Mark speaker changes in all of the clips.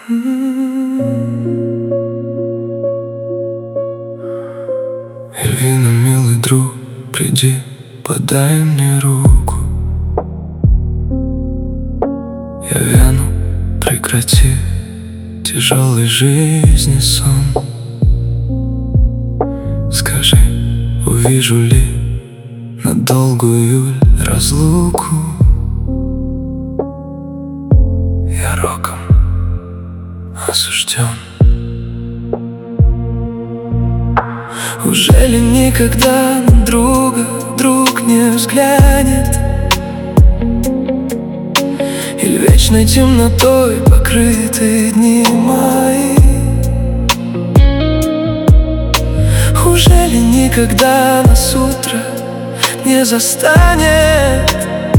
Speaker 1: Эльвина, милый друг, приди, подай мне руку. Я вяну, прекрати тяжелой жизни сон. Скажи, увижу ли на долгую разлуку? Я роком осужден. Ужели никогда на друга друг не взглянет? Или вечной темнотой покрыты дни мои? Ужели никогда нас утро не застанет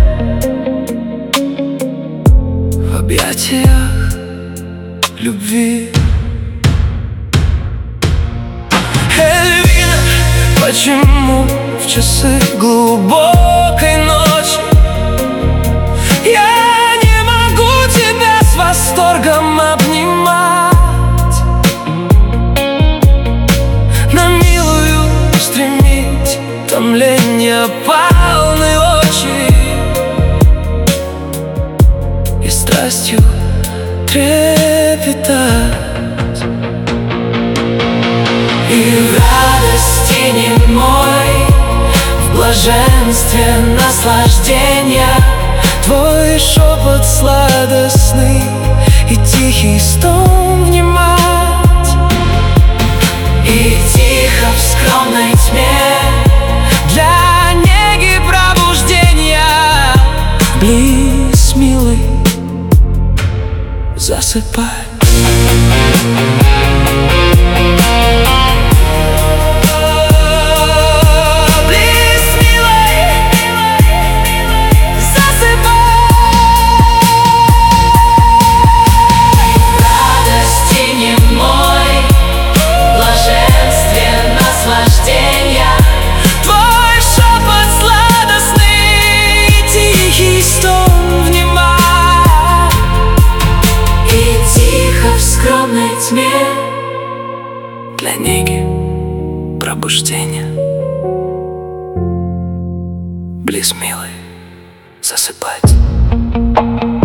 Speaker 1: в объятиях любви? Эльвина, почему в часы глубокой ночи я не могу тебя с восторгом обнимать? На милую стремить томление полны очи и страстью трепетать. И в радости немой, в блаженстве наслаждения твой шепот сладостный и тихий стон внимать. И тихо в скромной тьме для неги пробуждения близ милый засыпай. Для неги пробуждения близ милой засыпать.